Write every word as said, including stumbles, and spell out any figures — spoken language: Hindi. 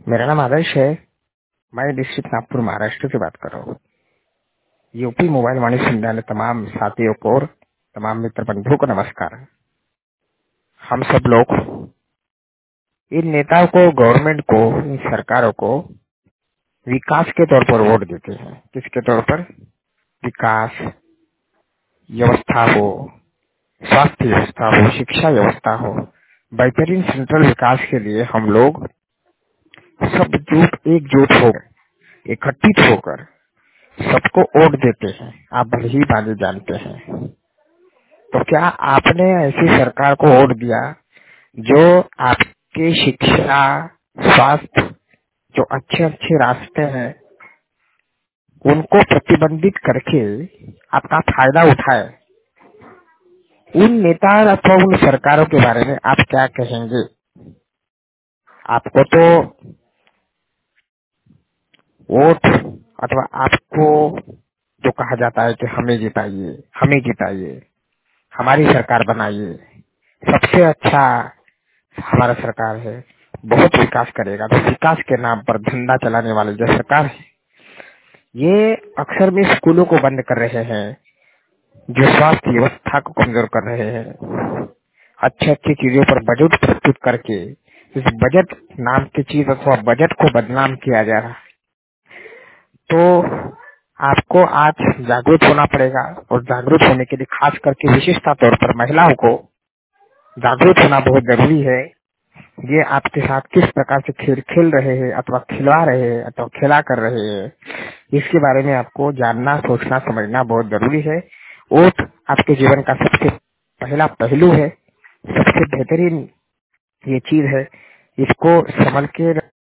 मेरा नाम आदर्श है। मैं डिस्ट्रिक्ट नागपुर महाराष्ट्र से बात कर रहा हूँ। यूपी मोबाइल वाणी सुनने वाले तमाम साथियों को और तमाम मित्र बंधुओं को नमस्कार। हम सब लोग इन नेताओं को, गवर्नमेंट को, इन सरकारों को विकास के तौर पर वोट देते हैं। किसके तौर पर? विकास व्यवस्था हो, स्वास्थ्य व्यवस्था हो, शिक्षा व्यवस्था हो, बेहतरीन सेंट्रल विकास के लिए हम लोग सब जुट एकजुट होकर, इकट्ठित होकर सबको वोट देते हैं। आप भले ही बातें जानते हैं। तो क्या आपने ऐसी सरकार को वोट दिया जो आपके शिक्षा, स्वास्थ्य, जो अच्छे अच्छे रास्ते हैं उनको प्रतिबंधित करके आपका फायदा उठाए? उन नेता अथवा उन सरकारों के बारे में आप क्या कहेंगे? आपको तो वोट अथवा आपको जो कहा जाता है कि हमें जिताइए, हमें जिताइए, हमारी सरकार बनाइए, सबसे अच्छा हमारा सरकार है, बहुत विकास करेगा। तो विकास के नाम पर धंधा चलाने वाले जो सरकार है, ये अक्सर में स्कूलों को बंद कर रहे हैं, जो स्वास्थ्य व्यवस्था को कमजोर कर रहे हैं, अच्छी अच्छी चीजों पर बजट प्रस्तुत करके इस बजट नाम की चीज अथवा बजट को बदनाम किया जा रहा है। तो आपको आज जागरूक होना पड़ेगा और जागरूक होने के लिए खास करके विशेषता तौर पर महिलाओं को जागरूक होना बहुत जरूरी है। ये आपके साथ किस प्रकार से खेल खेल रहे हैं अथवा खिलवा रहे हैं अथवा खेला कर रहे हैं, इसके बारे में आपको जानना, सोचना, समझना बहुत जरूरी है। वोट आपके जीवन का सबसे पहला पहलू है, सबसे बेहतरीन ये चीज है। इसको संभल के